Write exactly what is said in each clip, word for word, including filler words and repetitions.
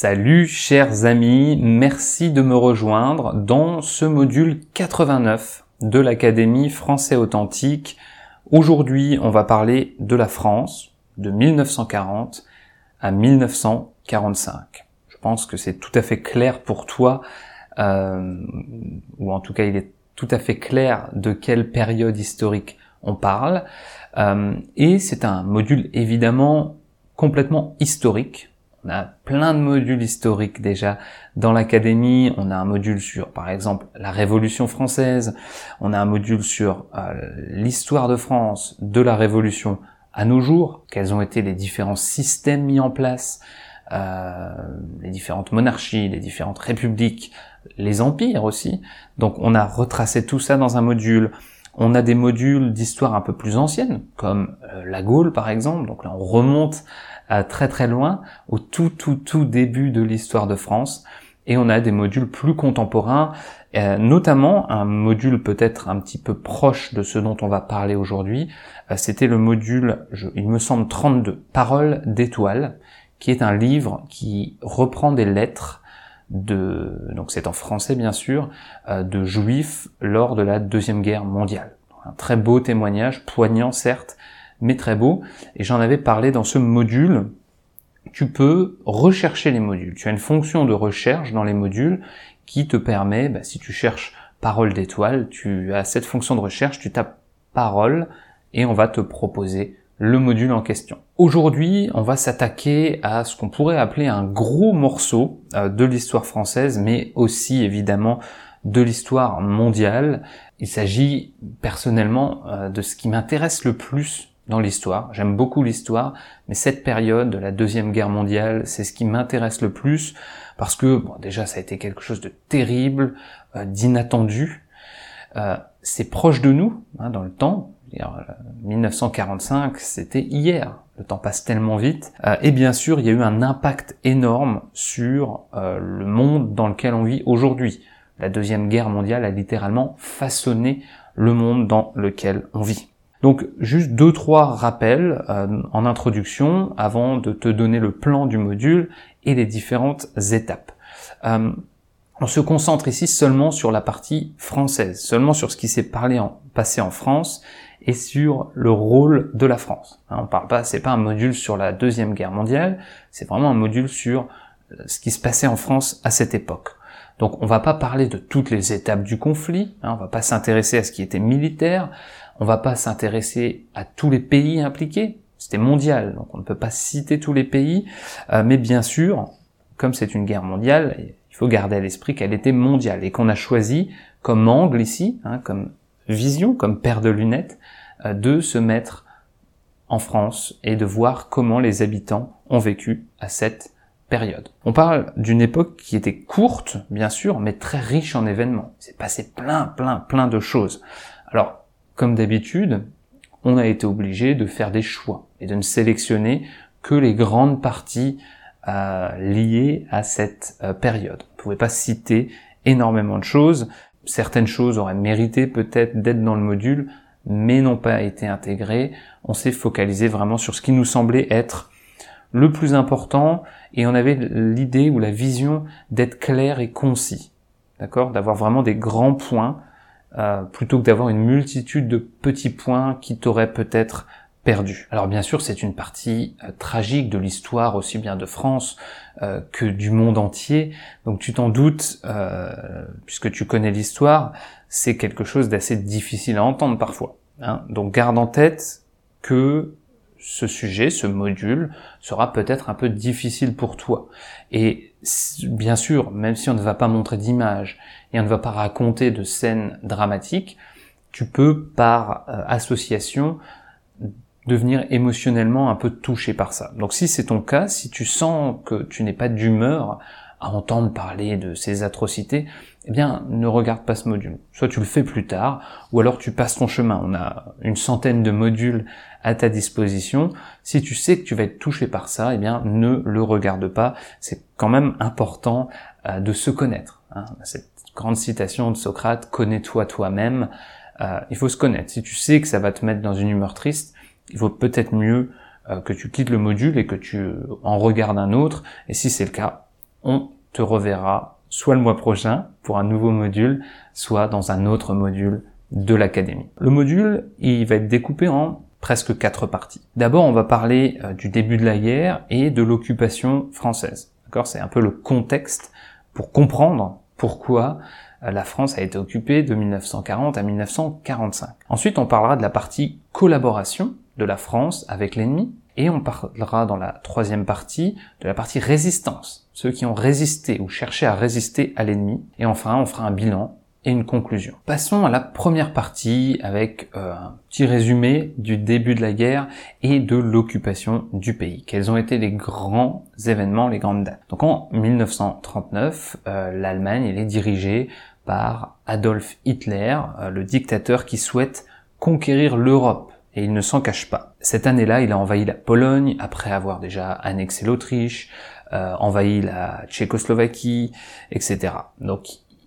Salut chers amis, merci de me rejoindre dans ce module quatre-vingt-neuf de l'Académie Français Authentique. Aujourd'hui, on va parler de la France de mille neuf cent quarante à mille neuf cent quarante-cinq. Je pense que c'est tout à fait clair pour toi, euh, ou en tout cas il est tout à fait clair de quelle période historique on parle. Euh, et c'est un module évidemment complètement historique. On a plein de modules historiques déjà dans l'académie. On a un module sur, par exemple, la Révolution française. On a un module sur euh, l'histoire de France, de la Révolution à nos jours. Quels ont été les différents systèmes mis en place, euh, les différentes monarchies, les différentes républiques, les empires aussi. Donc on a retracé tout ça dans un module. On a des modules d'histoire un peu plus anciennes, comme euh, la Gaule par exemple. Donc là on remonte à très très loin, au tout tout tout début de l'histoire de France. Et on a des modules plus contemporains, euh, notamment un module peut-être un petit peu proche de ce dont on va parler aujourd'hui. Euh, c'était le module, je, il me semble trente-deux, Paroles d'étoiles, qui est un livre qui reprend des lettres de, donc c'est en français bien sûr, euh, de juifs lors de la Deuxième Guerre mondiale. Un très beau témoignage, poignant certes, mais très beau, et j'en avais parlé dans ce module. Tu peux rechercher les modules. Tu as une fonction de recherche dans les modules qui te permet, bah, si tu cherches Paroles d'étoiles, tu as cette fonction de recherche, tu tapes Paroles, et on va te proposer le module en question. Aujourd'hui, on va s'attaquer à ce qu'on pourrait appeler un gros morceau euh, de l'histoire française, mais aussi évidemment de l'histoire mondiale. Il s'agit personnellement euh, de ce qui m'intéresse le plus dans l'histoire. J'aime beaucoup l'histoire, mais cette période de la Deuxième Guerre mondiale, c'est ce qui m'intéresse le plus, parce que bon, déjà ça a été quelque chose de terrible, euh, d'inattendu. Euh, c'est proche de nous, hein, dans le temps. mille neuf cent quarante-cinq, c'était hier. Le temps passe tellement vite. Euh, et bien sûr, il y a eu un impact énorme sur euh, le monde dans lequel on vit aujourd'hui. La Deuxième Guerre mondiale a littéralement façonné le monde dans lequel on vit. Donc, juste deux, trois rappels euh, en introduction avant de te donner le plan du module et les différentes étapes. Euh, on se concentre ici seulement sur la partie française, seulement sur ce qui s'est parlé en, passé en France et sur le rôle de la France. Hein, on parle pas, c'est pas un module sur la Deuxième Guerre mondiale, c'est vraiment un module sur ce qui se passait en France à cette époque. Donc, on va pas parler de toutes les étapes du conflit, hein, on va pas s'intéresser à ce qui était militaire. On va pas s'intéresser à tous les pays impliqués, c'était mondial, donc on ne peut pas citer tous les pays, euh, mais bien sûr, comme c'est une guerre mondiale, il faut garder à l'esprit qu'elle était mondiale, et qu'on a choisi comme angle ici, hein, comme vision, comme paire de lunettes, euh, de se mettre en France et de voir comment les habitants ont vécu à cette période. On parle d'une époque qui était courte, bien sûr, mais très riche en événements. Il s'est passé plein, plein, plein de choses. Alors, comme d'habitude, on a été obligé de faire des choix et de ne sélectionner que les grandes parties euh, liées à cette euh, période. On ne pouvait pas citer énormément de choses. Certaines choses auraient mérité peut-être d'être dans le module, mais n'ont pas été intégrées. On s'est focalisé vraiment sur ce qui nous semblait être le plus important, et on avait l'idée ou la vision d'être clair et concis, d'accord, d'avoir vraiment des grands points, Euh, plutôt que d'avoir une multitude de petits points qui t'auraient peut-être perdu. Alors bien sûr, c'est une partie euh, tragique de l'histoire aussi bien de France euh, que du monde entier. Donc tu t'en doutes, euh, puisque tu connais l'histoire, c'est quelque chose d'assez difficile à entendre parfois. Hein. Donc garde en tête que ce sujet, ce module, sera peut-être un peu difficile pour toi. Et bien sûr, même si on ne va pas montrer d'images et on ne va pas raconter de scènes dramatiques, tu peux, par euh, association, devenir émotionnellement un peu touché par ça. Donc si c'est ton cas, si tu sens que tu n'es pas d'humeur à entendre parler de ces atrocités, eh bien, ne regarde pas ce module. Soit tu le fais plus tard, ou alors tu passes ton chemin. On a une centaine de modules à ta disposition. Si tu sais que tu vas être touché par ça, eh bien, ne le regarde pas. C'est quand même important euh, de se connaître. Hein. Cette grande citation de Socrate, « Connais-toi toi-même ». Euh, il faut se connaître. Si tu sais que ça va te mettre dans une humeur triste, il vaut peut-être mieux euh, que tu quittes le module et que tu en regardes un autre. Et si c'est le cas, on te reverra soit le mois prochain pour un nouveau module, soit dans un autre module de l'académie. Le module, il va être découpé en presque quatre parties. D'abord, on va parler euh, du début de la guerre et de l'occupation française. D'accord ? C'est un peu le contexte pour comprendre pourquoi euh, la France a été occupée de mille neuf cent quarante à mille neuf cent quarante-cinq. Ensuite, on parlera de la partie collaboration de la France avec l'ennemi, et on parlera dans la troisième partie de la partie résistance, ceux qui ont résisté ou cherché à résister à l'ennemi. Et enfin, on fera un bilan et une conclusion. Passons à la première partie avec euh, un petit résumé du début de la guerre et de l'occupation du pays. Quels ont été les grands événements, les grandes dates? Donc en mille neuf cent trente-neuf, euh, l'Allemagne elle est dirigée par Adolf Hitler, euh, le dictateur qui souhaite conquérir l'Europe. Et il ne s'en cache pas. Cette année-là, il a envahi la Pologne, après avoir déjà annexé l'Autriche, euh, envahi la Tchécoslovaquie, et cetera. Donc,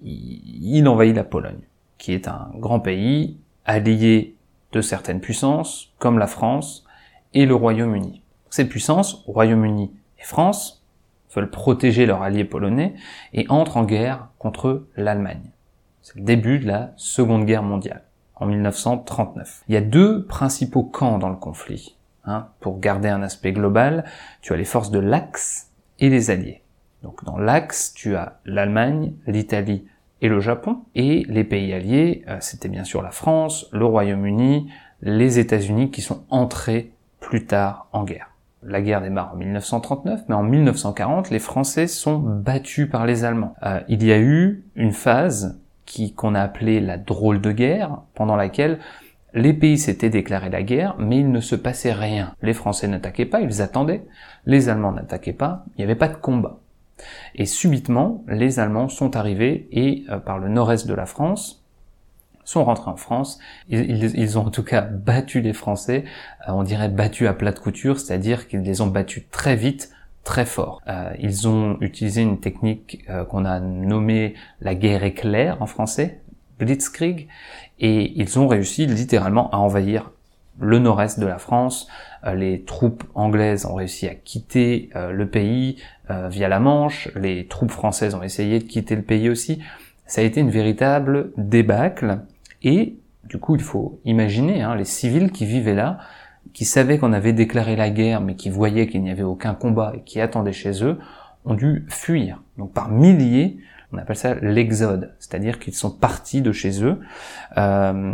il envahit la Pologne, qui est un grand pays allié de certaines puissances, comme la France et le Royaume-Uni. Ces puissances, Royaume-Uni et France, veulent protéger leur allié polonais et entrent en guerre contre l'Allemagne. C'est le début de la Seconde Guerre mondiale, en mille neuf cent trente-neuf. Il y a deux principaux camps dans le conflit. Hein. Pour garder un aspect global, tu as les forces de l'Axe et les Alliés. Donc dans l'Axe, tu as l'Allemagne, l'Italie et le Japon. Et les pays alliés, euh, c'était bien sûr la France, le Royaume-Uni, les États-Unis qui sont entrés plus tard en guerre. La guerre démarre en mille neuf cent trente-neuf, mais en mille neuf cent quarante, les Français sont battus par les Allemands. Euh, il y a eu une phase qui qu'on a appelée la drôle de guerre, pendant laquelle les pays s'étaient déclarés la guerre, mais il ne se passait rien. Les Français n'attaquaient pas, ils attendaient. Les Allemands n'attaquaient pas, il n'y avait pas de combat. Et subitement, les Allemands sont arrivés et, euh, par le nord-est de la France, sont rentrés en France. Ils, ils, ils ont en tout cas battu les Français, euh, on dirait battus à plat de couture, c'est-à-dire qu'ils les ont battus très vite, très fort. Euh, ils ont utilisé une technique euh, qu'on a nommée la guerre éclair en français, Blitzkrieg, et ils ont réussi littéralement à envahir le nord-est de la France. Euh, les troupes anglaises ont réussi à quitter euh, le pays euh, via la Manche, les troupes françaises ont essayé de quitter le pays aussi. Ça a été une véritable débâcle, et du coup il faut imaginer hein, les civils qui vivaient là, qui savaient qu'on avait déclaré la guerre, mais qui voyaient qu'il n'y avait aucun combat et qui attendaient chez eux, ont dû fuir. Donc par milliers, on appelle ça l'exode, c'est-à-dire qu'ils sont partis de chez eux. Euh,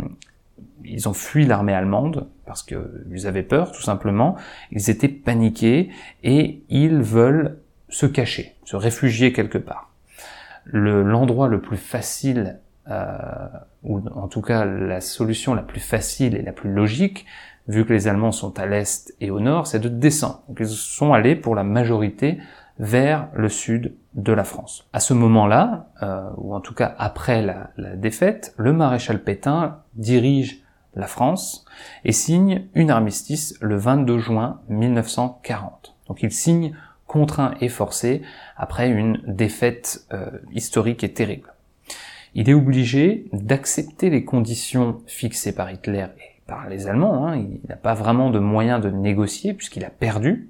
ils ont fui l'armée allemande parce qu'ils avaient peur, tout simplement. Ils étaient paniqués et ils veulent se cacher, se réfugier quelque part. Le, l'endroit le plus facile, euh, ou en tout cas la solution la plus facile et la plus logique, vu que les Allemands sont à l'est et au nord, c'est de descendre. Donc ils sont allés pour la majorité vers le sud de la France. À ce moment-là, euh, ou en tout cas après la, la défaite, le maréchal Pétain dirige la France et signe une armistice le vingt-deux juin mille neuf cent quarante. Donc il signe contraint et forcé après une défaite euh, historique et terrible. Il est obligé d'accepter les conditions fixées par Hitler et par les Allemands, hein. Il n'a pas vraiment de moyen de négocier puisqu'il a perdu,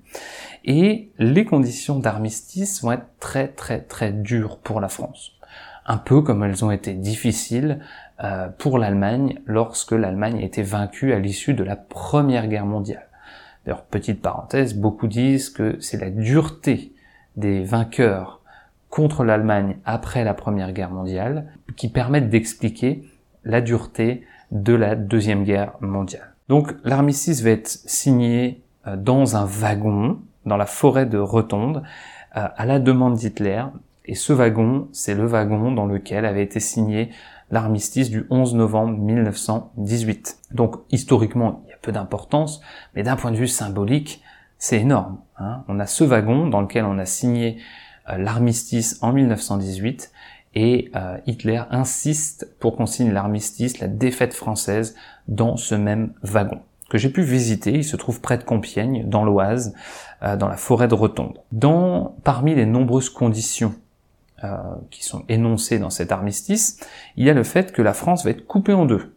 et les conditions d'armistice vont être très très très dures pour la France, un peu comme elles ont été difficiles euh, pour l'Allemagne lorsque l'Allemagne a été vaincue à l'issue de la Première Guerre mondiale. D'ailleurs, petite parenthèse, beaucoup disent que c'est la dureté des vainqueurs contre l'Allemagne après la Première Guerre mondiale qui permettent d'expliquer la dureté de la Deuxième Guerre mondiale. Donc l'armistice va être signé euh, dans un wagon, dans la forêt de Rotonde, euh, à la demande d'Hitler, et ce wagon, c'est le wagon dans lequel avait été signé l'armistice du onze novembre mille neuf cent dix-huit. Donc historiquement, il y a peu d'importance, mais d'un point de vue symbolique, c'est énorme. Hein. On a ce wagon dans lequel on a signé euh, l'armistice en mille neuf cent dix-huit, et euh, Hitler insiste pour qu'on signe l'armistice, la défaite française, dans ce même wagon, que j'ai pu visiter. Il se trouve près de Compiègne, dans l'Oise, euh, dans la forêt de Rotonde. Dans, parmi les nombreuses conditions euh, qui sont énoncées dans cet armistice, il y a le fait que la France va être coupée en deux.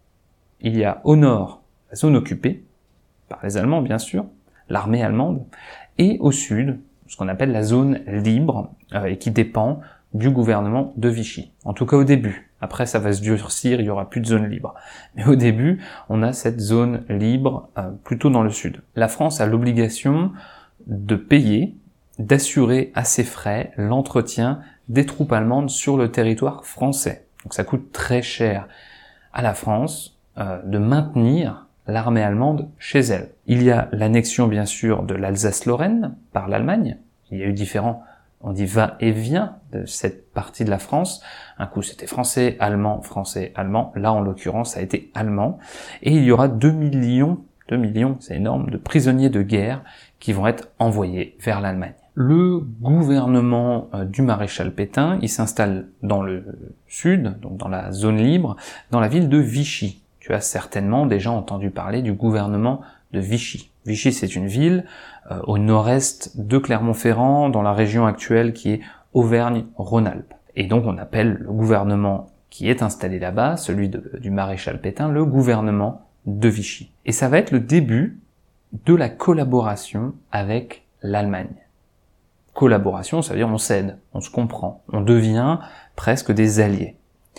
Il y a au nord la zone occupée, par les Allemands bien sûr, l'armée allemande, et au sud, ce qu'on appelle la zone libre, euh, et qui dépend du gouvernement de Vichy. En tout cas au début. Après, ça va se durcir, il y aura plus de zone libre. Mais au début, on a cette zone libre euh, plutôt dans le sud. La France a l'obligation de payer, d'assurer à ses frais l'entretien des troupes allemandes sur le territoire français. Donc ça coûte très cher à la France euh, de maintenir l'armée allemande chez elle. Il y a l'annexion bien sûr de l'Alsace-Lorraine par l'Allemagne. Il y a eu différents, on dit va-et-vient de cette partie de la France. Un coup c'était français, allemand, français, allemand. Là en l'occurrence ça a été allemand. Et il y aura deux millions, deux millions, c'est énorme, de prisonniers de guerre qui vont être envoyés vers l'Allemagne. Le gouvernement du maréchal Pétain, il s'installe dans le sud, donc dans la zone libre, dans la ville de Vichy. Tu as certainement déjà entendu parler du gouvernement de Vichy. Vichy, c'est une ville euh, au nord-est de Clermont-Ferrand, dans la région actuelle qui est Auvergne-Rhône-Alpes. Et donc on appelle le gouvernement qui est installé là-bas, celui de, du maréchal Pétain, le gouvernement de Vichy. Et ça va être le début de la collaboration avec l'Allemagne. Collaboration, ça veut dire on s'aide, on se comprend, on devient presque des alliés.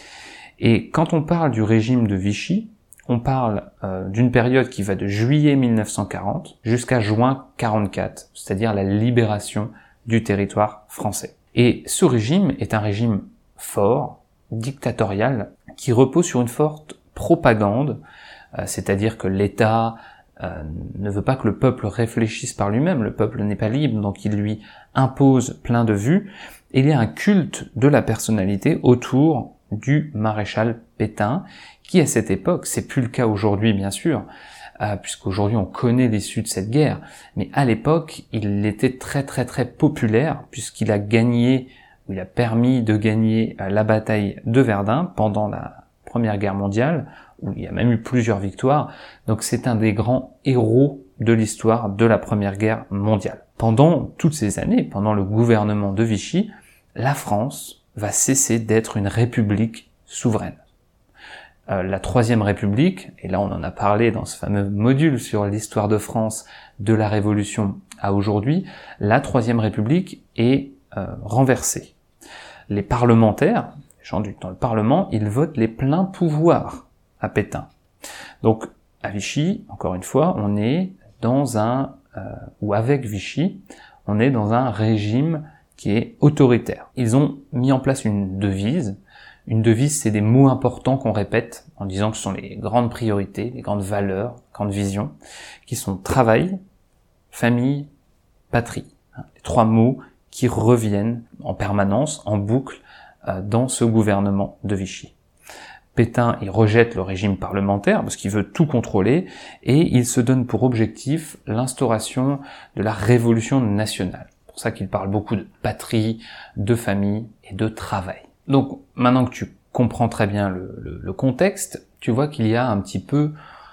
Et quand on parle du régime de Vichy, on parle euh, d'une période qui va de juillet mille neuf cent quarante jusqu'à juin quarante-quatre, c'est-à-dire la libération du territoire français. Et ce régime est un régime fort, dictatorial, qui repose sur une forte propagande, euh, c'est-à-dire que l'État Euh, ne veut pas que le peuple réfléchisse par lui-même, le peuple n'est pas libre, donc il lui impose plein de vues, et il y a un culte de la personnalité autour du maréchal Pétain, qui à cette époque, c'est plus le cas aujourd'hui bien sûr, euh, puisqu'aujourd'hui on connaît l'issue de cette guerre, mais à l'époque il était très très très populaire, puisqu'il a gagné, ou il a permis de gagner euh, la bataille de Verdun pendant la Première Guerre mondiale, où il y a même eu plusieurs victoires, donc c'est un des grands héros de l'histoire de la Première Guerre mondiale. Pendant toutes ces années, pendant le gouvernement de Vichy, la France va cesser d'être une république souveraine. Euh, la Troisième République, et là on en a parlé dans ce fameux module sur l'histoire de France de la Révolution à aujourd'hui, la Troisième République est euh, renversée. Les parlementaires, les gens du, dans le Parlement, ils votent les pleins pouvoirs à Pétain. Donc à Vichy, encore une fois, on est dans un, euh, ou avec Vichy, on est dans un régime qui est autoritaire. Ils ont mis en place une devise. Une devise, c'est des mots importants qu'on répète en disant que ce sont les grandes priorités, les grandes valeurs, grandes visions, qui sont travail, famille, patrie. Les trois mots qui reviennent en permanence, en boucle, euh, dans ce gouvernement de Vichy. Pétain, il rejette le régime parlementaire parce qu'il veut tout contrôler et il se donne pour objectif l'instauration de la révolution nationale. C'est pour ça qu'il parle beaucoup de patrie, de famille et de travail. Donc maintenant que tu comprends très bien le, le, le contexte, tu vois qu'il y a un petit peu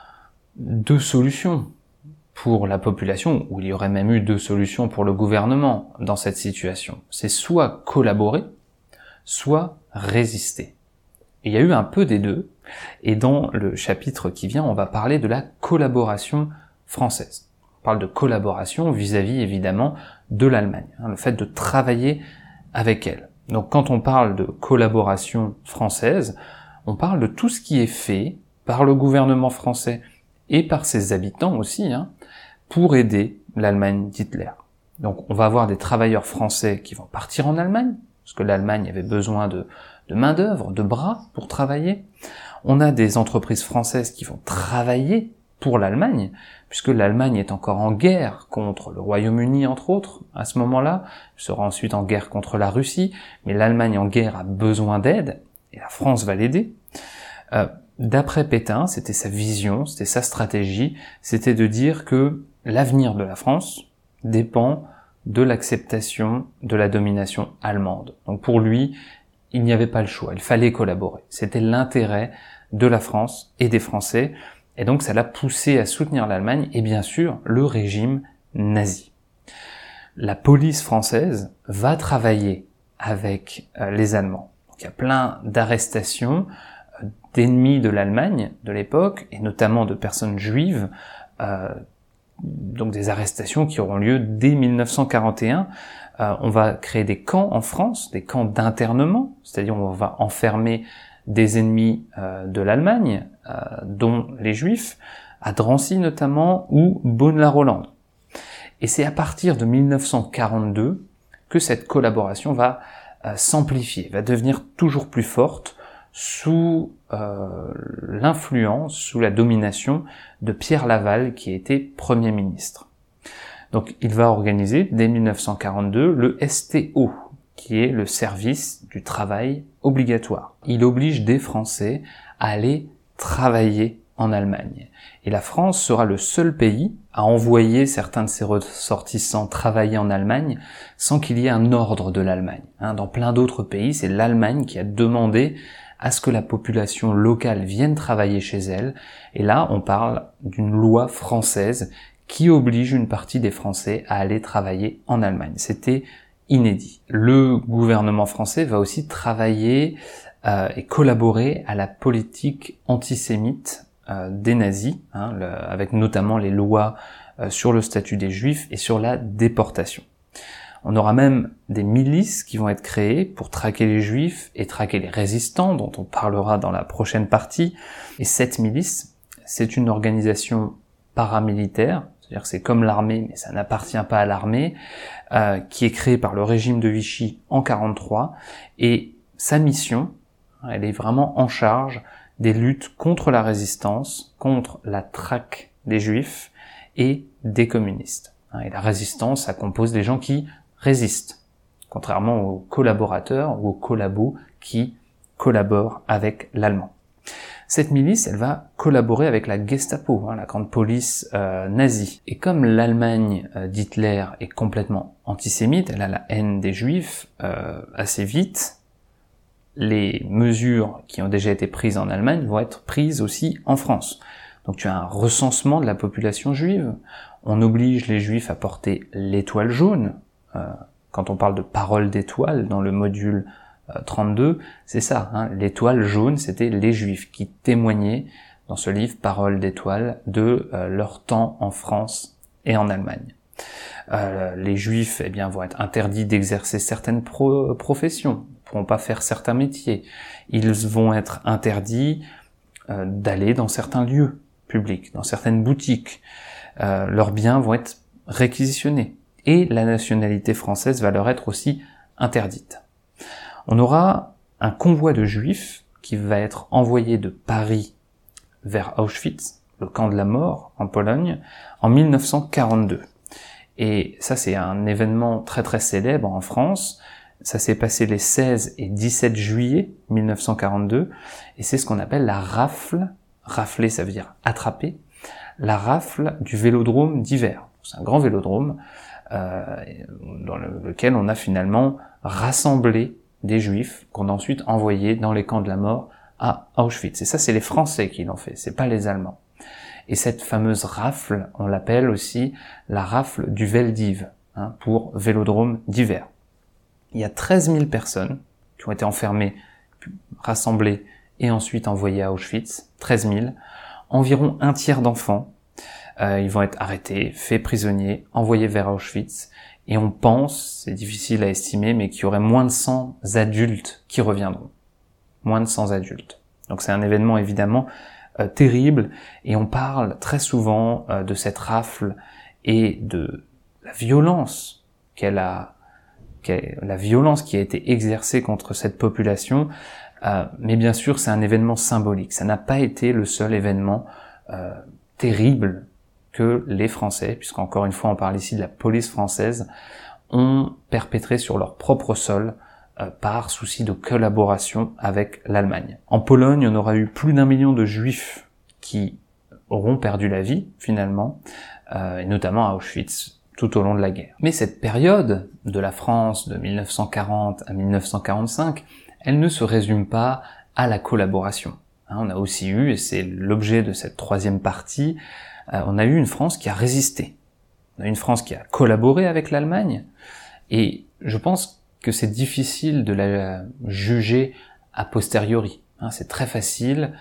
deux solutions pour la population, ou il y aurait même eu deux solutions pour le gouvernement dans cette situation. C'est soit collaborer, soit résister. Il y a eu un peu des deux, et dans le chapitre qui vient, on va parler de la collaboration française. On parle de collaboration vis-à-vis, évidemment, de l'Allemagne, hein, le fait de travailler avec elle. Donc quand on parle de collaboration française, on parle de tout ce qui est fait par le gouvernement français et par ses habitants aussi, hein, pour aider l'Allemagne d'Hitler. Donc on va avoir des travailleurs français qui vont partir en Allemagne, parce que l'Allemagne avait besoin de de main-d'œuvre, de bras pour travailler. On a des entreprises françaises qui vont travailler pour l'Allemagne, puisque l'Allemagne est encore en guerre contre le Royaume-Uni, entre autres, à ce moment-là. Elle sera ensuite en guerre contre la Russie, mais l'Allemagne en guerre a besoin d'aide, et la France va l'aider. Euh, d'après Pétain, c'était sa vision, c'était sa stratégie, c'était de dire que l'avenir de la France dépend de l'acceptation de la domination allemande. Donc pour lui, il n'y avait pas le choix, il fallait collaborer. C'était l'intérêt de la France et des Français, et donc ça l'a poussé à soutenir l'Allemagne et bien sûr le régime nazi. La police française va travailler avec euh, les Allemands. Donc, il y a plein d'arrestations euh, d'ennemis de l'Allemagne de l'époque, et notamment de personnes juives, euh, donc des arrestations qui auront lieu dès mille neuf cent quarante et un. Euh, on va créer des camps en France, des camps d'internement, c'est-à-dire on va enfermer des ennemis euh, de l'Allemagne, euh, dont les Juifs, à Drancy notamment, ou Beaune-la-Rolande. Et c'est à partir de mille neuf cent quarante-deux que cette collaboration va euh, s'amplifier, va devenir toujours plus forte sous euh, l'influence, sous la domination de Pierre Laval, qui était Premier ministre. Donc il va organiser, dès mille neuf cent quarante-deux, le S T O, qui est le service du travail obligatoire. Il oblige des Français à aller travailler en Allemagne. Et la France sera le seul pays à envoyer certains de ses ressortissants travailler en Allemagne sans qu'il y ait un ordre de l'Allemagne. Hein, dans plein d'autres pays, c'est l'Allemagne qui a demandé à ce que la population locale vienne travailler chez elle. Et là, on parle d'une loi française qui oblige une partie des Français à aller travailler en Allemagne. C'était inédit. Le gouvernement français va aussi travailler euh, et collaborer à la politique antisémite euh, des nazis, hein, le, avec notamment les lois euh, sur le statut des Juifs et sur la déportation. On aura même des milices qui vont être créées pour traquer les Juifs et traquer les résistants, dont on parlera dans la prochaine partie. Et cette milice, c'est une organisation paramilitaire, c'est-à-dire que c'est comme l'armée, mais ça n'appartient pas à l'armée, euh, qui est créée par le régime de Vichy en quarante-trois, et sa mission, elle est vraiment en charge des luttes contre la résistance, contre la traque des Juifs et des communistes. Et la résistance, ça compose des gens qui résistent, contrairement aux collaborateurs ou aux collabos qui collaborent avec l'allemand. Cette milice, elle va collaborer avec la Gestapo, hein, la grande police euh, nazie. Et comme l'Allemagne euh, d'Hitler est complètement antisémite, elle a la haine des Juifs euh, assez vite, les mesures qui ont déjà été prises en Allemagne vont être prises aussi en France. Donc tu as un recensement de la population juive, on oblige les Juifs à porter l'étoile jaune. Euh, quand on parle de parole d'étoile dans le module trente-deux, c'est ça, hein, l'étoile jaune, c'était les Juifs qui témoignaient dans ce livre Parole d'étoile de euh, leur temps en France et en Allemagne. Euh, les Juifs, eh bien, vont être interdits d'exercer certaines pro- professions, ne pourront pas faire certains métiers. Ils vont être interdits euh, d'aller dans certains lieux publics, dans certaines boutiques. Euh, leurs biens vont être réquisitionnés et la nationalité française va leur être aussi interdite. On aura un convoi de Juifs qui va être envoyé de Paris vers Auschwitz, le camp de la mort en Pologne, en mille neuf cent quarante-deux. Et ça, c'est un événement très très célèbre en France. Ça s'est passé les seize et dix-sept juillet mille neuf cent quarante-deux, et c'est ce qu'on appelle la rafle. Rafler, ça veut dire attraper. La rafle du vélodrome d'Hiver. C'est un grand vélodrome euh, dans le, lequel on a finalement rassemblé des Juifs qu'on a ensuite envoyés dans les camps de la mort à Auschwitz. Et ça, c'est les Français qui l'ont fait, c'est pas les Allemands. Et cette fameuse rafle, on l'appelle aussi la rafle du Veldiv, hein, pour Vélodrome d'Hiver. Il y a treize mille personnes qui ont été enfermées, rassemblées et ensuite envoyées à Auschwitz, treize mille, environ un tiers d'enfants. Euh, ils vont être arrêtés, faits prisonniers, envoyés vers Auschwitz. Et on pense, c'est difficile à estimer, mais qu'il y aurait moins de cent adultes qui reviendront. Moins de cent adultes. Donc c'est un événement évidemment euh, terrible, et on parle très souvent euh, de cette rafle et de la violence qu'elle a, qu'elle, la violence qui a été exercée contre cette population. Euh, mais bien sûr, c'est un événement symbolique. Ça n'a pas été le seul événement euh, terrible que les Français, puisqu'encore une fois on parle ici de la police française, ont perpétré sur leur propre sol euh, par souci de collaboration avec l'Allemagne. En Pologne, on aura eu plus d'un million de Juifs qui auront perdu la vie, finalement, euh, et notamment à Auschwitz, tout au long de la guerre. Mais cette période de la France de mille neuf cent quarante à mille neuf cent quarante-cinq, elle ne se résume pas à la collaboration. Hein, on a aussi eu, et c'est l'objet de cette troisième partie, Euh, on a eu une France qui a résisté. On a eu une France qui a collaboré avec l'Allemagne, et je pense que c'est difficile de la juger a posteriori. Hein, c'est très facile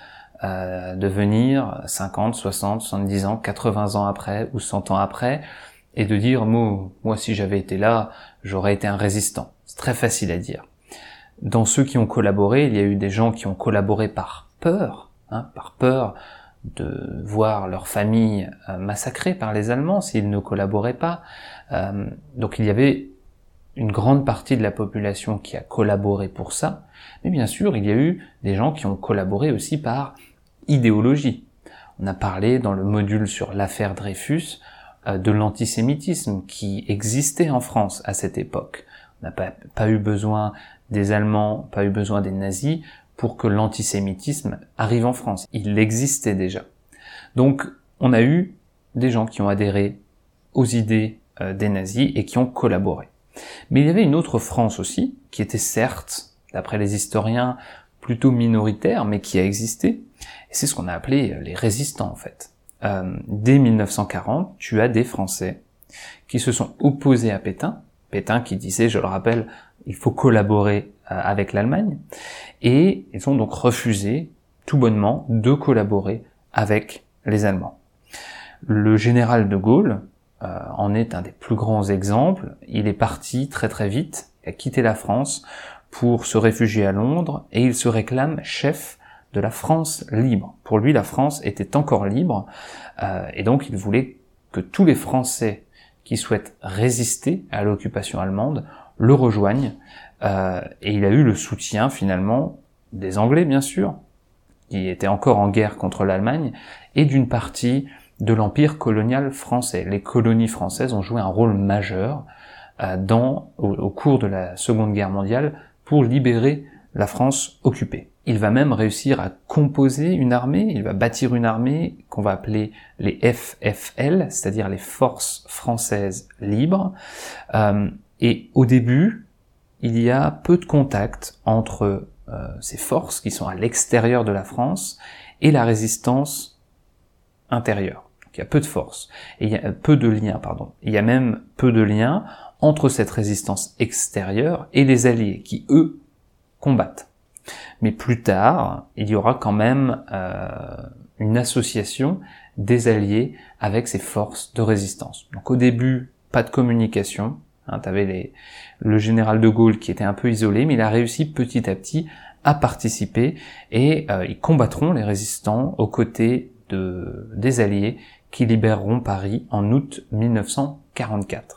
euh, de venir cinquante, soixante, soixante-dix ans, quatre-vingts ans après ou cent ans après et de dire moi, moi si j'avais été là, j'aurais été un résistant. C'est très facile à dire. Dans ceux qui ont collaboré, il y a eu des gens qui ont collaboré par peur, hein, par peur de voir leur famille euh, massacrée par les Allemands s'ils ne collaboraient pas. Euh, donc il y avait une grande partie de la population qui a collaboré pour ça, mais bien sûr il y a eu des gens qui ont collaboré aussi par idéologie. On a parlé dans le module sur l'affaire Dreyfus euh, de l'antisémitisme qui existait en France à cette époque. On n'a pas, pas eu besoin des Allemands, pas eu besoin des nazis pour que l'antisémitisme arrive en France. Il existait déjà. Donc on a eu des gens qui ont adhéré aux idées euh, des nazis et qui ont collaboré. Mais il y avait une autre France aussi, qui était certes, d'après les historiens, plutôt minoritaire, mais qui a existé. Et c'est ce qu'on a appelé les résistants, en fait. Euh, dès mille neuf cent quarante, tu as des Français qui se sont opposés à Pétain. Pétain qui disait, je le rappelle, il faut collaborer euh, avec l'Allemagne. Et ils ont donc refusé, tout bonnement, de collaborer avec les Allemands. Le général de Gaulle euh, en est un des plus grands exemples. Il est parti très très vite, il a quitté la France pour se réfugier à Londres et il se réclame chef de la France libre. Pour lui, la France était encore libre euh, et donc il voulait que tous les Français qui souhaitent résister à l'occupation allemande le rejoignent euh, et il a eu le soutien finalement des Anglais bien sûr, qui étaient encore en guerre contre l'Allemagne, et d'une partie de l'empire colonial français. Les colonies françaises ont joué un rôle majeur euh, dans, au, au cours de la Seconde Guerre mondiale pour libérer la France occupée. Il va même réussir à composer une armée, il va bâtir une armée qu'on va appeler les F F L, c'est-à-dire les Forces Françaises Libres. Euh, et au début, il y a peu de contact entre euh, ces forces qui sont à l'extérieur de la France et la résistance intérieure. Donc, il y a peu de forces, et il y a peu de liens, pardon. Il y a même peu de liens entre cette résistance extérieure et les Alliés, qui eux combattent. Mais plus tard, il y aura quand même euh, une association des Alliés avec ces forces de résistance. Donc au début, pas de communication. Hein, t'avais les, le général de Gaulle qui était un peu isolé, mais il a réussi petit à petit à participer et euh, ils combattront les résistants aux côtés de, des Alliés qui libéreront Paris en août mille neuf cent quarante-quatre.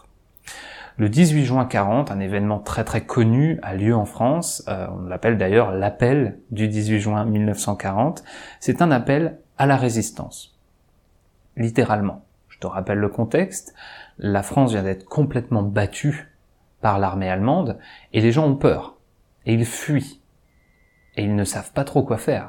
Le dix-huit juin quarante, un événement très très connu a lieu en France, euh, on l'appelle d'ailleurs l'appel du dix-huit juin mille neuf cent quarante, c'est un appel à la résistance, littéralement. Je te rappelle le contexte, la France vient d'être complètement battue par l'armée allemande et les gens ont peur, et ils fuient, et ils ne savent pas trop quoi faire.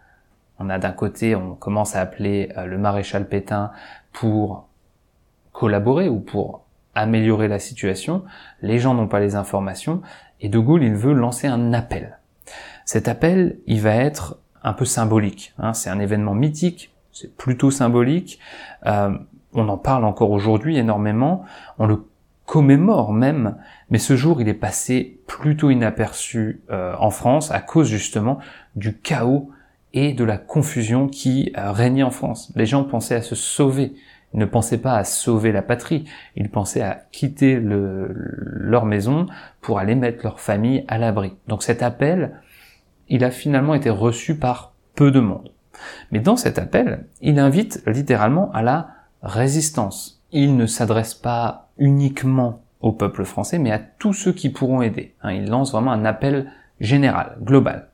On a d'un côté, on commence à appeler euh, le maréchal Pétain pour collaborer ou pour améliorer la situation, les gens n'ont pas les informations, et De Gaulle, il veut lancer un appel. Cet appel, il va être un peu symbolique, hein, c'est un événement mythique, c'est plutôt symbolique, euh, on en parle encore aujourd'hui énormément, on le commémore même, mais ce jour, il est passé plutôt inaperçu euh, en France, à cause justement du chaos et de la confusion qui euh, régnait en France. Les gens pensaient à se sauver, ils ne pensaient pas à sauver la patrie, ils pensaient à quitter le, leur maison pour aller mettre leur famille à l'abri. Donc cet appel, il a finalement été reçu par peu de monde. Mais dans cet appel, il invite littéralement à la résistance. Il ne s'adresse pas uniquement au peuple français, mais à tous ceux qui pourront aider. Il lance vraiment un appel général, global.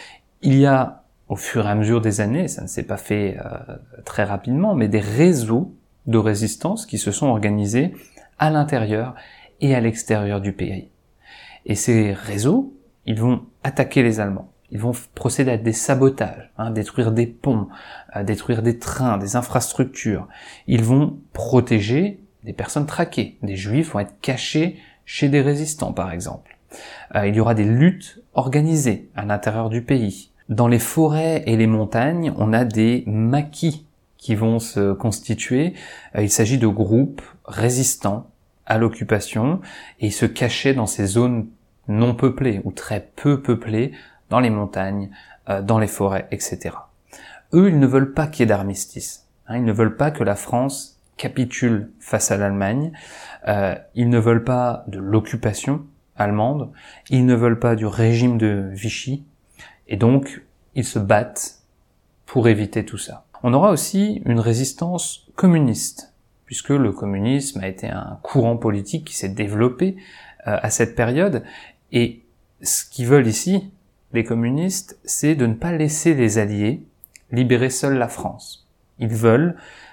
Il y a, au fur et à mesure des années, ça ne s'est pas fait euh, très rapidement, mais des réseaux de résistance qui se sont organisés à l'intérieur et à l'extérieur du pays. Et ces réseaux, ils vont attaquer les Allemands. Ils vont procéder à des sabotages, hein, détruire des ponts, euh, détruire des trains, des infrastructures. Ils vont protéger des personnes traquées. Des Juifs vont être cachés chez des résistants, par exemple. Euh, il y aura des luttes organisées à l'intérieur du pays. Dans les forêts et les montagnes, on a des maquis qui vont se constituer. Euh, il s'agit de groupes résistants à l'occupation et ils se cachaient dans ces zones non peuplées ou très peu peuplées, dans les montagnes, euh, dans les forêts, et cetera. Eux, ils ne veulent pas qu'il y ait d'armistice. Hein, ils ne veulent pas que la France capitule face à l'Allemagne. Euh, ils ne veulent pas de l'occupation allemande. Ils ne veulent pas du régime de Vichy. Et donc, ils se battent pour éviter tout ça. On aura aussi une résistance communiste, puisque le communisme a été un courant politique qui s'est développé euh, à cette période. Et ce qu'ils veulent ici, les communistes, c'est de ne pas laisser les Alliés libérer seuls la France. Ils veulent,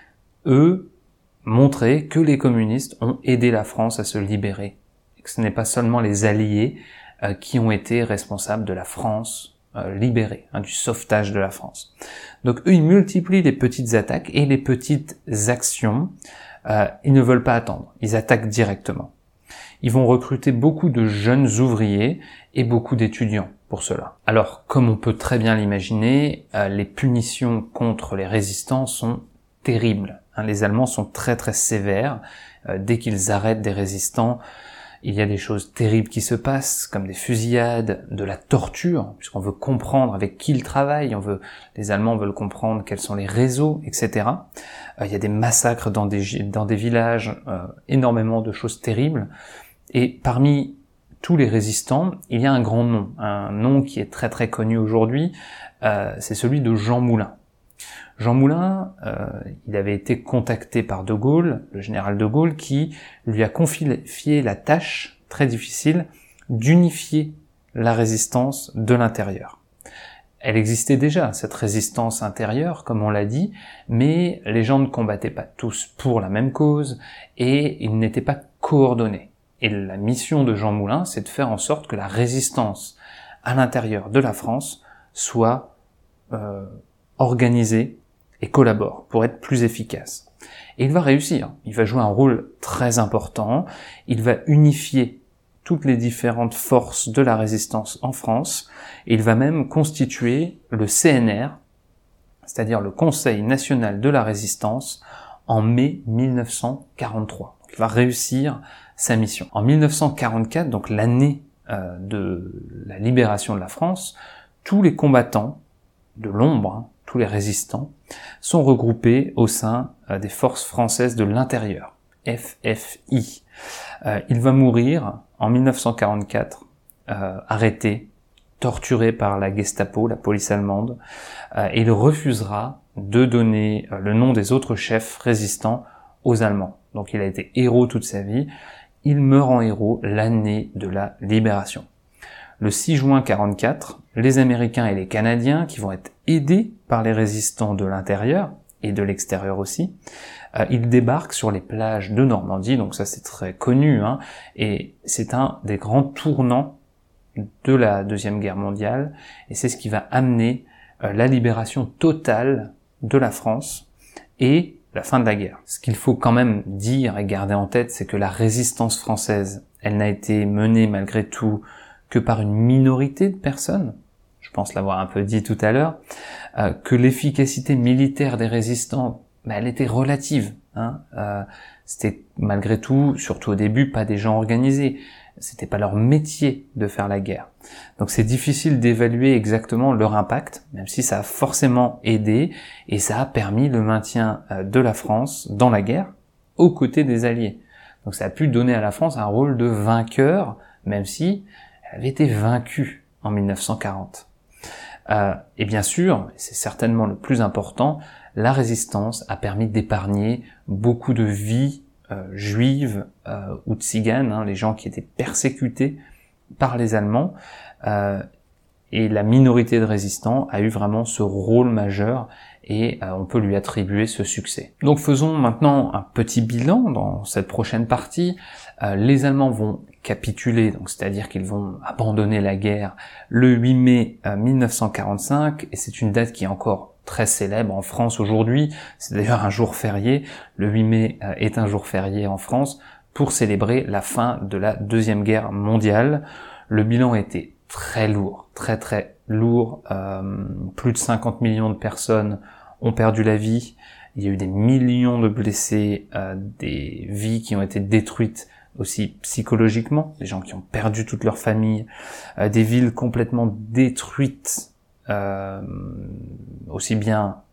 eux, montrer que les communistes ont aidé la France à se libérer. Et que ce n'est pas seulement les Alliés euh, qui ont été responsables de la France euh, libérée, hein, du sauvetage de la France. Donc eux, ils multiplient les petites attaques et les petites actions. Euh, ils ne veulent pas attendre, ils attaquent directement. Ils vont recruter beaucoup de jeunes ouvriers et beaucoup d'étudiants pour cela. Alors, comme on peut très bien l'imaginer, euh, les punitions contre les résistants sont terribles. Hein, les Allemands sont très très sévères. Euh, dès qu'ils arrêtent des résistants, il y a des choses terribles qui se passent, comme des fusillades, de la torture, puisqu'on veut comprendre avec qui ils travaillent, on veut, les Allemands veulent comprendre quels sont les réseaux, et cetera. Euh, il y a des massacres dans des, dans des villages, euh, énormément de choses terribles. Et parmi tous les résistants, il y a un grand nom, un nom qui est très très connu aujourd'hui, euh, c'est celui de Jean Moulin. Jean Moulin, euh, il avait été contacté par De Gaulle, le général de Gaulle, qui lui a confié la tâche très difficile d'unifier la résistance de l'intérieur. Elle existait déjà, cette résistance intérieure, comme on l'a dit, mais les gens ne combattaient pas tous pour la même cause et ils n'étaient pas coordonnés. Et la mission de Jean Moulin, c'est de faire en sorte que la résistance à l'intérieur de la France soit euh, organisée et collabore pour être plus efficace. Et il va réussir, il va jouer un rôle très important, il va unifier toutes les différentes forces de la résistance en France, et il va même constituer le C N R, c'est-à-dire le Conseil national de la résistance, en mai mille neuf cent quarante-trois. Donc il va réussir sa mission. En mille neuf cent quarante-quatre, donc l'année euh, de la libération de la France, tous les combattants de l'ombre, hein, tous les résistants, sont regroupés au sein euh, des forces françaises de l'intérieur, F F I. Euh, il va mourir en mille neuf cent quarante-quatre, euh, arrêté, torturé par la Gestapo, la police allemande, euh, et il refusera de donner euh, le nom des autres chefs résistants aux Allemands. Donc il a été héros toute sa vie. Il meurt en héros l'année de la libération. Le six juin quarante-quatre, les Américains et les Canadiens, qui vont être aidés par les résistants de l'intérieur et de l'extérieur aussi, euh, ils débarquent sur les plages de Normandie, donc ça c'est très connu, hein, et c'est un des grands tournants de la Deuxième Guerre mondiale, et c'est ce qui va amener euh, la libération totale de la France et la fin de la guerre. Ce qu'il faut quand même dire et garder en tête, c'est que la résistance française, elle n'a été menée malgré tout que par une minorité de personnes, je pense l'avoir un peu dit tout à l'heure, euh, que l'efficacité militaire des résistants, bah, elle était relative. Hein, euh, c'était malgré tout, surtout au début, pas des gens organisés. C'était pas leur métier de faire la guerre. Donc c'est difficile d'évaluer exactement leur impact, même si ça a forcément aidé et ça a permis le maintien de la France dans la guerre aux côtés des Alliés. Donc ça a pu donner à la France un rôle de vainqueur, même si elle avait été vaincue en mille neuf cent quarante. Euh, et bien sûr, c'est certainement le plus important, la résistance a permis d'épargner beaucoup de vies Euh, juives euh, ou tziganes, hein, les gens qui étaient persécutés par les Allemands, euh, et la minorité de résistants a eu vraiment ce rôle majeur et euh, on peut lui attribuer ce succès. Donc faisons maintenant un petit bilan dans cette prochaine partie. Euh, les Allemands vont capituler, donc c'est-à-dire qu'ils vont abandonner la guerre le huit mai euh, mille neuf cent quarante-cinq, et c'est une date qui est encore très célèbre en France aujourd'hui, c'est d'ailleurs un jour férié, le huit mai euh, est un jour férié en France, pour célébrer la fin de la Deuxième Guerre mondiale. Le bilan était très lourd, très très lourd, euh, plus de cinquante millions de personnes ont perdu la vie, il y a eu des millions de blessés, euh, des vies qui ont été détruites aussi psychologiquement, des gens qui ont perdu toute leur famille, euh, des villes complètement détruites, Euh, aussi bien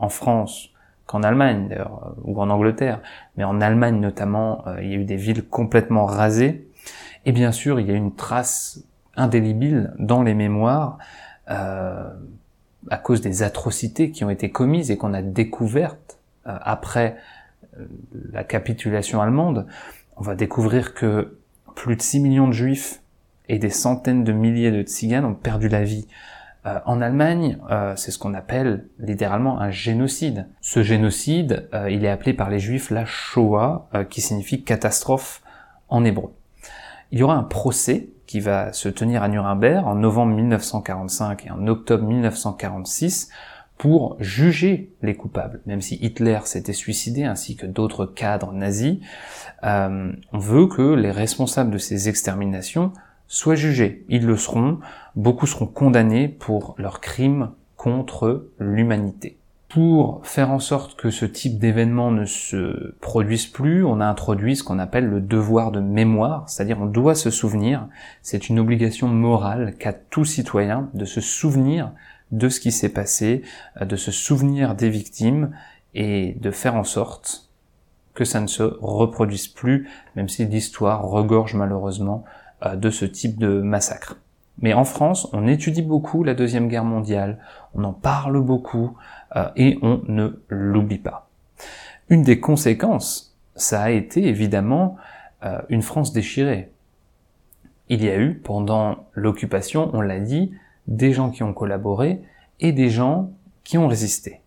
en France qu'en Allemagne d'ailleurs, ou en Angleterre, mais en Allemagne notamment, euh, il y a eu des villes complètement rasées. Et bien sûr, il y a une trace indélébile dans les mémoires euh, à cause des atrocités qui ont été commises et qu'on a découvertes euh, après euh, la capitulation allemande. On va découvrir que plus de six millions de juifs et des centaines de milliers de tziganes ont perdu la vie euh, en Allemagne. Euh, c'est ce qu'on appelle littéralement un génocide. Ce génocide, euh, il est appelé par les juifs la Shoah, euh, qui signifie catastrophe en hébreu. Il y aura un procès qui va se tenir à Nuremberg en novembre mille neuf cent quarante-cinq et en octobre mille neuf cent quarante-six pour juger les coupables. Même si Hitler s'était suicidé ainsi que d'autres cadres nazis, euh, on veut que les responsables de ces exterminations soient jugés. Ils le seront, beaucoup seront condamnés pour leurs crimes contre l'humanité. Pour faire en sorte que ce type d'événement ne se produise plus, on a introduit ce qu'on appelle le devoir de mémoire, c'est-à-dire on doit se souvenir, c'est une obligation morale qu'a tout citoyen de se souvenir de ce qui s'est passé, de se souvenir des victimes et de faire en sorte que ça ne se reproduise plus, même si l'histoire regorge malheureusement de ce type de massacre. Mais en France, on étudie beaucoup la Deuxième Guerre mondiale, on en parle beaucoup, euh, et on ne l'oublie pas. Une des conséquences, ça a été évidemment euh, une France déchirée. Il y a eu, pendant l'occupation, on l'a dit, des gens qui ont collaboré et des gens qui ont résisté.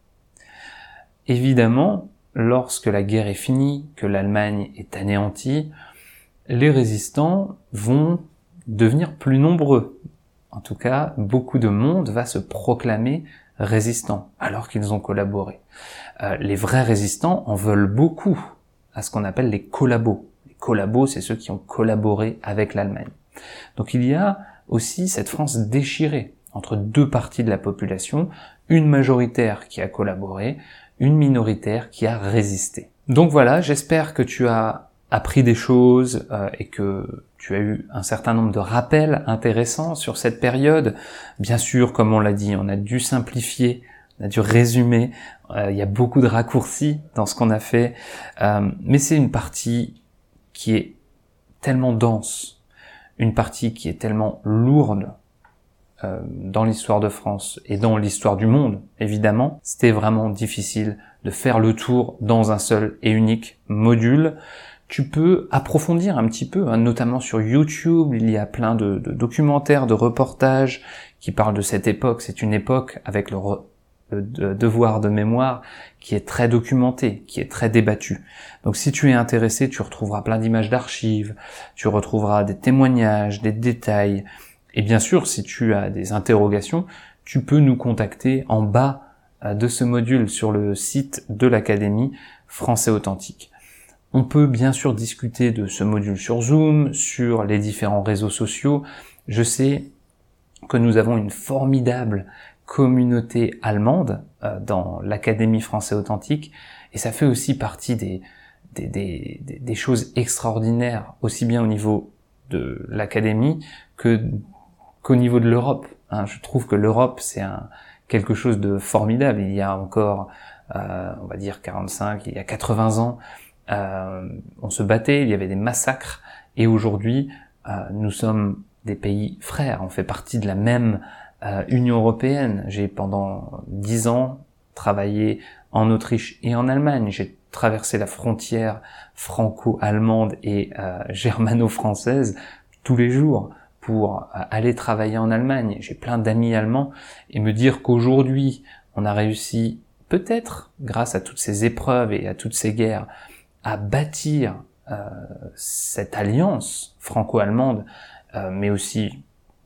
Évidemment, lorsque la guerre est finie, que l'Allemagne est anéantie, les résistants vont devenir plus nombreux. En tout cas, beaucoup de monde va se proclamer résistant, alors qu'ils ont collaboré. Euh, les vrais résistants en veulent beaucoup à ce qu'on appelle les collabos. Les collabos, c'est ceux qui ont collaboré avec l'Allemagne. Donc il y a aussi cette France déchirée entre deux parties de la population, une majoritaire qui a collaboré, une minoritaire qui a résisté. Donc voilà, j'espère que tu as appris des choses euh, et que tu as eu un certain nombre de rappels intéressants sur cette période. Bien sûr, comme on l'a dit, on a dû simplifier, on a dû résumer, euh, il y a beaucoup de raccourcis dans ce qu'on a fait, euh, mais c'est une partie qui est tellement dense, une partie qui est tellement lourde euh, dans l'histoire de France et dans l'histoire du monde, évidemment. C'était vraiment difficile de faire le tour dans un seul et unique module. Tu peux approfondir un petit peu, hein, notamment sur YouTube, il y a plein de, de documentaires, de reportages qui parlent de cette époque. C'est une époque avec le, re, le de, devoir de mémoire qui est très documenté, qui est très débattu. Donc si tu es intéressé, tu retrouveras plein d'images d'archives, tu retrouveras des témoignages, des détails. Et bien sûr, si tu as des interrogations, tu peux nous contacter en bas de ce module sur le site de l'Académie Français Authentique. On peut bien sûr discuter de ce module sur Zoom, sur les différents réseaux sociaux. Je sais que nous avons une formidable communauté allemande euh, dans l'Académie Français Authentique, et ça fait aussi partie des, des, des, des choses extraordinaires, aussi bien au niveau de l'Académie que qu'au niveau de l'Europe. Hein, je trouve que l'Europe, c'est un, quelque chose de formidable. Il y a encore, euh, on va dire quarante-cinq, il y a quatre-vingts ans, Euh, on se battait, il y avait des massacres, et aujourd'hui, euh, nous sommes des pays frères, on fait partie de la même euh, Union européenne. J'ai pendant dix ans travaillé en Autriche et en Allemagne, j'ai traversé la frontière franco-allemande et euh, germano-française tous les jours pour euh, aller travailler en Allemagne. J'ai plein d'amis allemands, et me dire qu'aujourd'hui, on a réussi, peut-être grâce à toutes ces épreuves et à toutes ces guerres, à bâtir euh, cette alliance franco-allemande, euh, mais aussi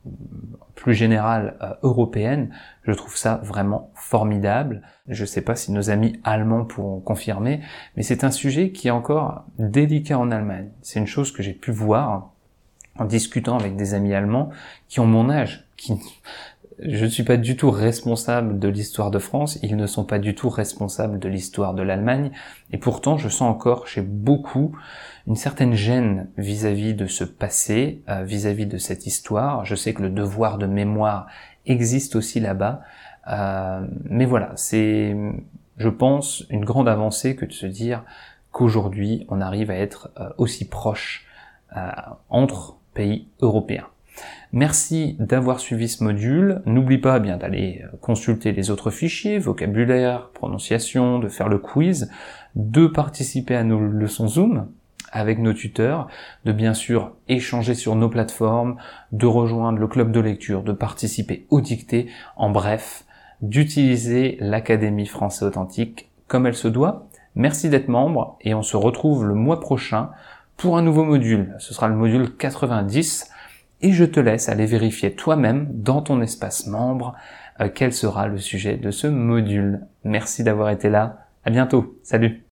plus générale euh, européenne, je trouve ça vraiment formidable. Je ne sais pas si nos amis allemands pourront confirmer, mais c'est un sujet qui est encore délicat en Allemagne. C'est une chose que j'ai pu voir en discutant avec des amis allemands qui ont mon âge, qui... Je ne suis pas du tout responsable de l'histoire de France, ils ne sont pas du tout responsables de l'histoire de l'Allemagne, et pourtant je sens encore chez beaucoup une certaine gêne vis-à-vis de ce passé, euh, vis-à-vis de cette histoire. Je sais que le devoir de mémoire existe aussi là-bas, euh, mais voilà, c'est je pense, une grande avancée que de se dire qu'aujourd'hui, on arrive à être euh, aussi proche euh, entre pays européens. Merci d'avoir suivi ce module. N'oublie pas bien d'aller consulter les autres fichiers, vocabulaire, prononciation, de faire le quiz, de participer à nos leçons Zoom avec nos tuteurs, de bien sûr échanger sur nos plateformes, de rejoindre le club de lecture, de participer aux dictées, en bref, d'utiliser l'Académie Français Authentique comme elle se doit. Merci d'être membre et on se retrouve le mois prochain pour un nouveau module. Ce sera le module quatre-vingt-dix et je te laisse aller vérifier toi-même dans ton espace membre euh, quel sera le sujet de ce module. Merci d'avoir été là. À bientôt. Salut.